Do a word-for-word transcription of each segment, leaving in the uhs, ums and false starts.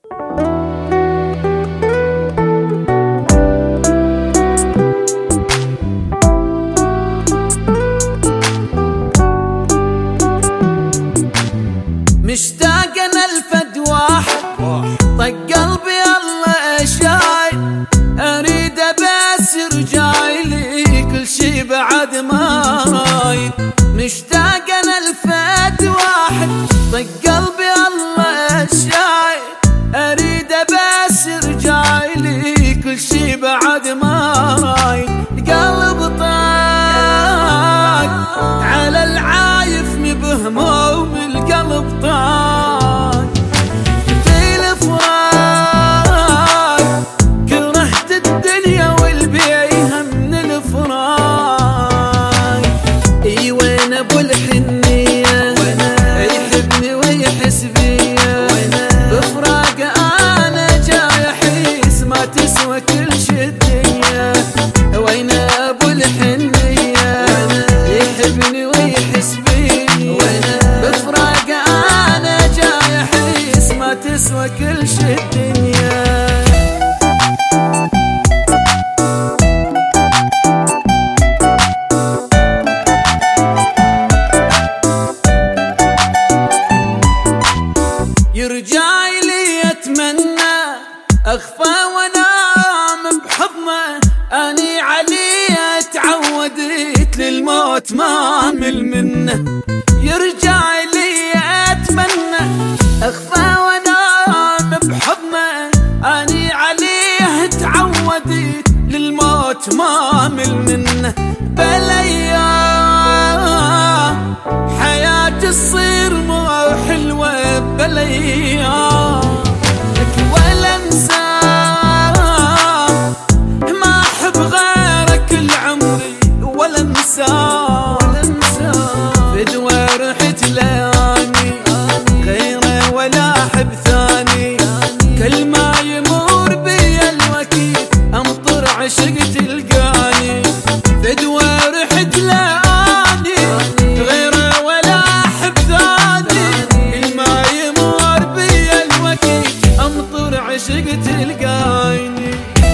مشتاق انا الفد واحد طق قلبي الله شايل، اريد ابس رجايلي كل شي بعد ما رايد. مشتاق انا الفد واحد طق قلبي الله شايل، اريد ابس رجايلي كل شي بعد ما رايد. قلب طاق على العايف بهموم القلب طاق في الفراق، كرهت الدنيا والبيها من الفراق. اي وين ابو الحنيه يحبني ويحس بيا، بفراق انا جاي احس ما تسوى كل شي الدنيا. وين ابو الحنيه يحبني ويحس بيا، بفراق انا جاي احس ما تسوى كل شي الدنيا. يرجع لي اتمنى اخفى وانام بحضنه، اني عليه تعودت للموت ما امل منه. يرجع لي اتمنى اخفى وانام بحضنه، اني عليه تعودت للموت ما امل منه. بليا حياتي تصير مو حلوه، بليا لك ولا انساه، ما احب غيرك العمري ولا انساه. فدوى رحت لاني غيره ولا احب ثاني، كل ما يمر بي الوقت امطر عشق تلقاني. فدوى رحت لاني غيره ولا احب ثاني، كل ما يمر بي الوقت امطر عشق تلقاني.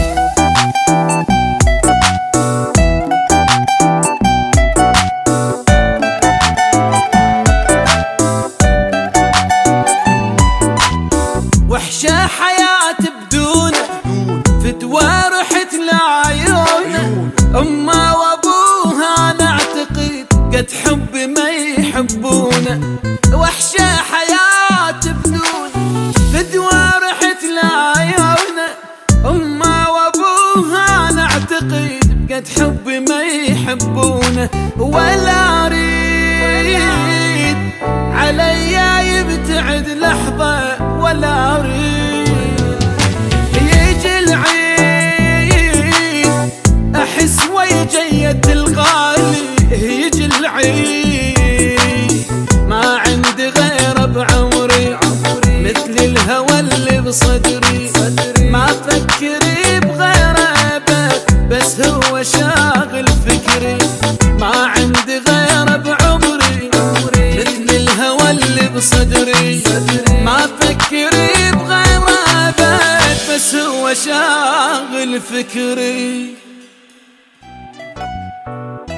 وحشة حياة بدونه، فدوى رحت لعيونه. أما وأبوها أنا أعتقد قد حب ما يحبونه. وحشة حياة بدونه، فدوى رحت لعيونه. أما وأبوها أنا أعتقد قد حب ما يحبونه. ولا أريد عليا يبتعد لحظة، ولا أريد يجي العيد أحس ويجيد الغالي. يجي العيد ما عندي غيره بعمري، مثل الهوى اللي بصدري. ما أفكر بغيره أبد، بس هو شاغل فكري. ما عندي غيره بعمري، مثل الهوى اللي بصدري. ما أفكر بغيره أبد، بس هو شاغل فكري.